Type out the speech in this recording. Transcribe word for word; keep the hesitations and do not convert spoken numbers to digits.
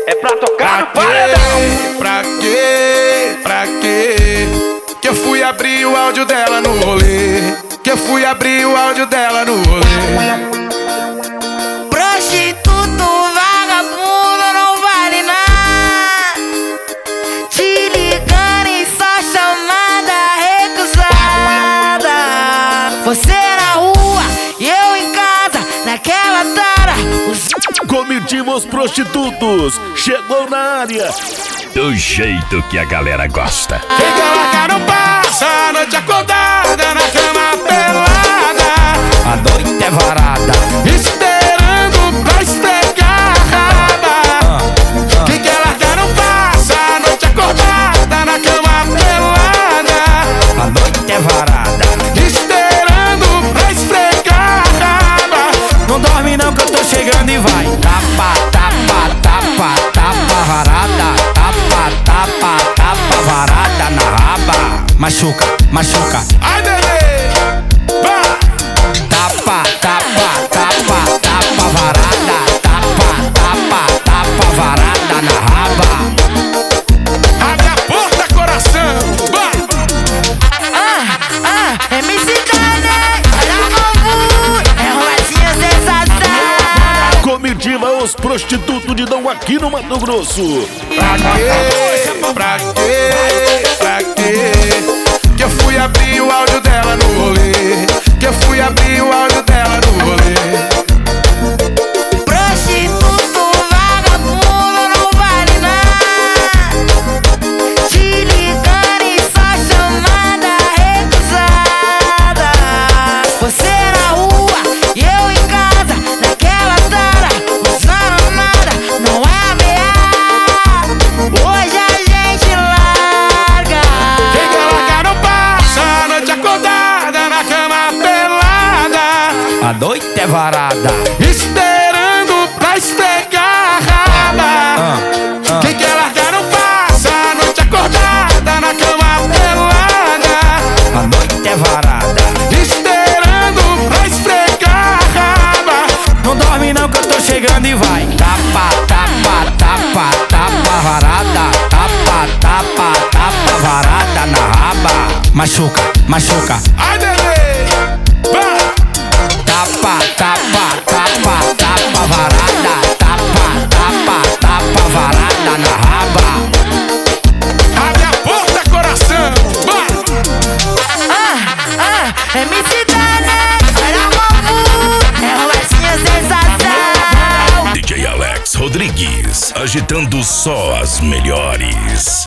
é pra tocar no paredão. Pra quê? Pra quê? Que eu fui abrir o áudio dela no rolê. Que eu fui abrir o áudio dela no rolê. Prostituto, vagabundo, não vale nada. Te ligando em só chamada recusada. Você na rua e eu em casa, naquela tara. Comitiva Os Prostitutos chegou na área do jeito que a galera gosta. Quem quer largar não passa a noite acordada na cama pelada. A noite é varada, esperando pra esfregar a raba. Quem quer largar não passa a noite acordada na cama pelada. a noite é varada. Esperando pra esfregar a raba. Não dorme não que eu tô chegando e vai. Tapa, tapa, tapa, tapa varada. Tapa, tapa, tapa varada na raba. Machuca, machuca. Ai, bebê, vai. Tapa, tapa, tapa, tapa varada. Tapa, tapa, tapa varada na raba. Abre a porta, coração, vai. Ah, ah, M C Dane, olha como é roletinha sensação. Comitiva Os Prostitutos de Dom aqui no Mato Grosso. Pra quê? Pra quê? Pra quê? Que eu fui abrir o áudio dela no rolê. Que eu fui abrir o áudio dela no rolê. Prostituto, vagabundo, não vale nada. Te ligando em só chamada recusada. Você na rua e eu em casa, naquela tara, usando nada, não é ameaça. Hoje a gente larga. Quem quer largar não passa a noite acordada na cama pelada. A noite é varada. Esperando pra esfregar a raba. Quem quer largar não passa a noite acordada na cama pelada. A noite é varada. Esperando pra esfregar a raba. Não dorme não que eu tô chegando e vai. Tapa, tapa, tapa, tapa varada. Tapa, tapa, tapa varada na raba. Machuca, machuca. Ai, bebê, vai. Tapa, tapa, tapa, tapa varada. Tapa, tapa, tapa varada na raba. Abre a porta, coração, vai. Ah, ah, M C Dane, olha como é roletinha sensação. D J Alex Rodrigues, agitando só as melhores.